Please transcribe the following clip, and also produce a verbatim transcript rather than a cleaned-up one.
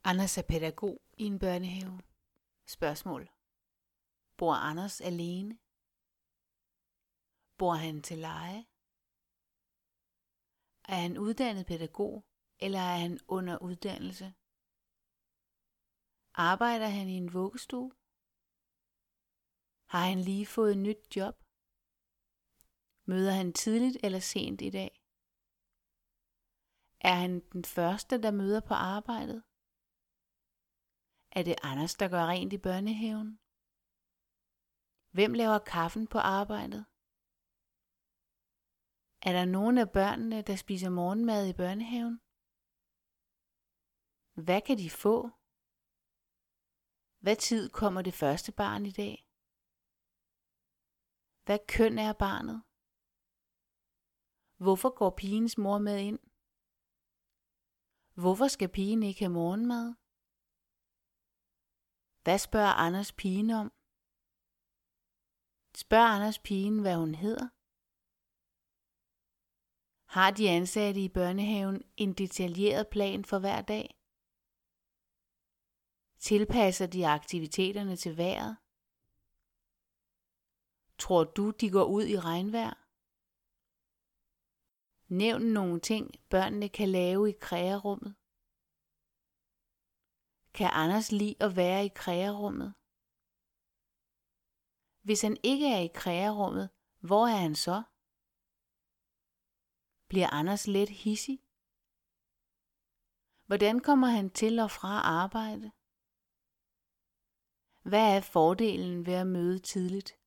Anders er pædagog i en børnehave. Spørgsmål. Bor Anders alene? Bor han til leje? Er han uddannet pædagog, eller er han under uddannelse? Arbejder han i en vuggestue? Har han lige fået et nyt job? Møder han tidligt eller sent i dag? Er han den første, der møder på arbejdet? Er det Anders, der gør rent i børnehaven? Hvem laver kaffen på arbejdet? Er der nogen af børnene, der spiser morgenmad i børnehaven? Hvad kan de få? Hvad tid kommer det første barn i dag? Hvad køn er barnet? Hvorfor går pigens mor med ind? Hvorfor skal pigen ikke have morgenmad? Hvad spørger Anders pigen om? Spørg Anders pigen, hvad hun hedder? Har de ansatte i børnehaven en detaljeret plan for hver dag? Tilpasser de aktiviteterne til vejret? Tror du, de går ud i regnvejr? Nævn nogle ting, børnene kan lave i krearummet. Kan Anders lide at være i krearummet? Hvis han ikke er i krearummet, hvor er han så? Bliver Anders let hidsig? Hvordan kommer han til og fra arbejde? Hvad er fordelen ved at møde tidligt?